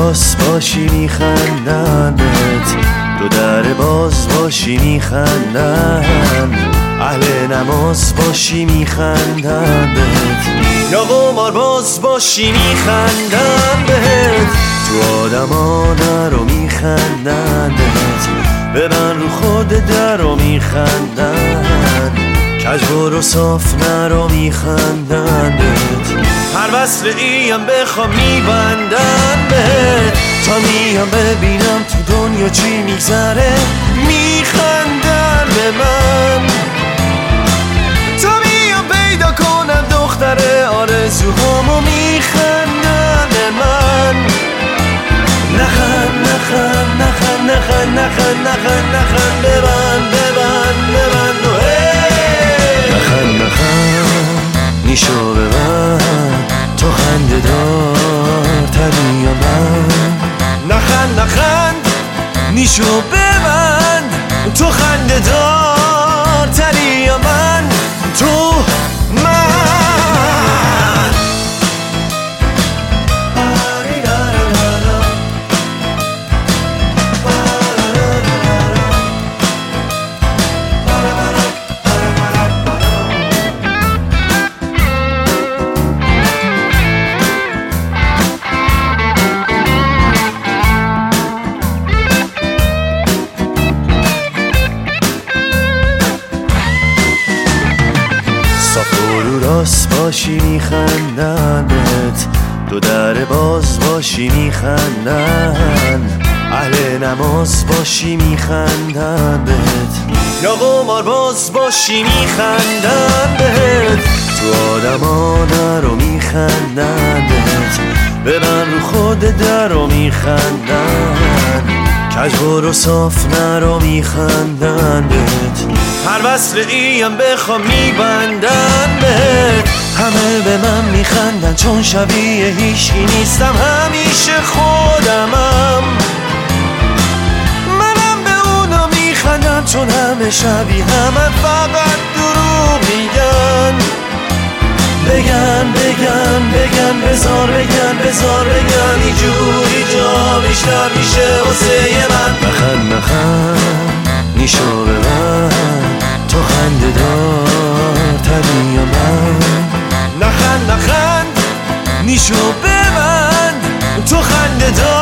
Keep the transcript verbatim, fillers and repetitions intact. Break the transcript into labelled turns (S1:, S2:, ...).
S1: راست باشی میخندن بهت، دو در باز باشی میخندن، اهل نماز باشی میخندن بهت، یا قمار باز باشی میخندن بهت، تو آدما نرو میخندن بهت، ببن رو خود درو میخندن، کج برو صاف نرو میخندن بهت، هر وصل ایم بخوام میبندن بهت، تا میام ببینم تو دنیا چی میگذره میخندن به من، تا میام پیدا کنم دختر آرزوهامو میخندن به من، نخند نخند نخند نخند نخند نخند نخند ببن ببن ببن نخند نخند نیشو ببن، تو خنده دار تری یا من، نخند نخند نیشو ببند، تو خنده دار تری یا من، تو من. راست باشی میخندن بهت، دو در باز باشی میخندن، اهل نماز باشی میخندن بهت، یا قمار باز باشی میخندن بهت، تو آدما نرو میخندن بهت، ببن رو خود درو میخندن، کج برو صاف نرو میخندن بهت، هر وصل ایم بخوام میبندن بهت، همه به من میخندن چون شبیه هیچی نیستم، همیشه خودمم، منم به اونا میخندم چون همه شبیه همه فقط دروغ میگن، بگن بگن بگن بزار بگن بزار بگن، اینجوری جا بیشتر میشه واسه من، نخند نخند نیشو ببن، تو خنده دار تری یا من، نخند نخند نیشو ببند، تو خنده دار